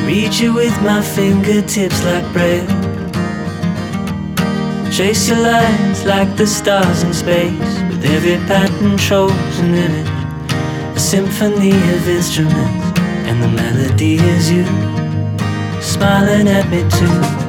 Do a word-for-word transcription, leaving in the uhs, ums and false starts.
Reach you with my fingertips like bread. Chase your lines like the stars in space. With every pattern shows an image, a symphony of instruments, and the melody is you, smiling at me too.